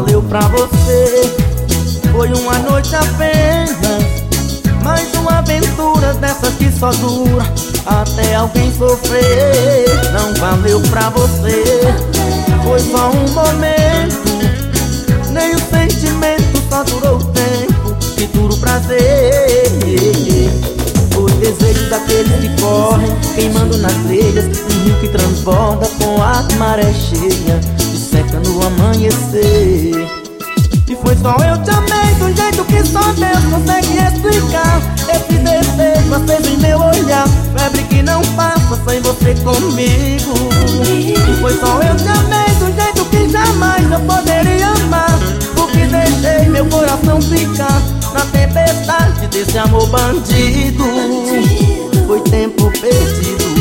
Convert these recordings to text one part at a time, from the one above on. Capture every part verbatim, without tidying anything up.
valeu pra você. Foi uma noite apenas, mais uma aventura dessas que só dura até alguém sofrer. Não valeu pra você, foi só um momento, nem o sentimento só durou o tempo que dura o prazer. Foi desejo daqueles que correm, queimando nas telhas, um rio que transborda com a maré cheia e seca no amanhecer. E foi só eu te amei do jeito que só Deus consegue explicar. Esse desejo aceso em meu olhar, febre que não passa sem você comigo. E foi só eu te amei do jeito que jamais eu poderia amar, porque deixei meu coração ficar na tempestade desse amor bandido. Foi tempo perdido.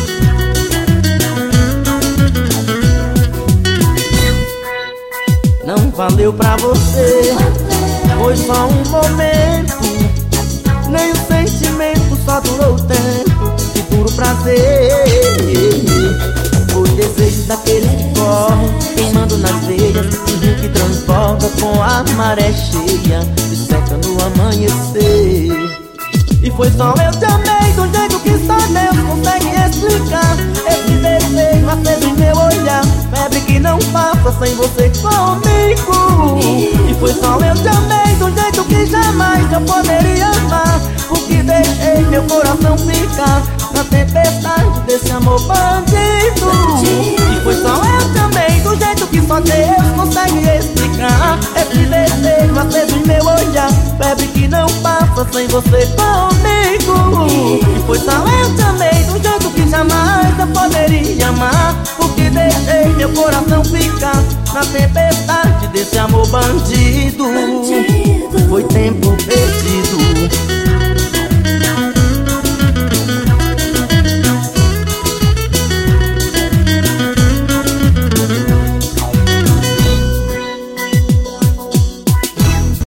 Não valeu pra você, foi só um momento, nem o sentimento só durou o tempo que dura o prazer. Foi desejo daqueles que correm, queimando nas veias, um rio que transborda com a maré cheia e seca no amanhecer. E foi só eu te amei do jeito que só Deus consegue explicar. Esse desejo aceso em meu olhar, febre que não passa sem você comigo. E foi só eu te amei do jeito que jamais eu poderia amar, porque deixei meu coração ficar na tempestade desse amor bandido. E foi só eu te amei do jeito que só Deus consegue explicar. Esse desejo aceso em meu olhar, febre que não passa sem você comigo. E foi só eu te amei do jeito que jamais eu poderia amar, porque deixei meu coração ficar na tempestade desse amor bandido.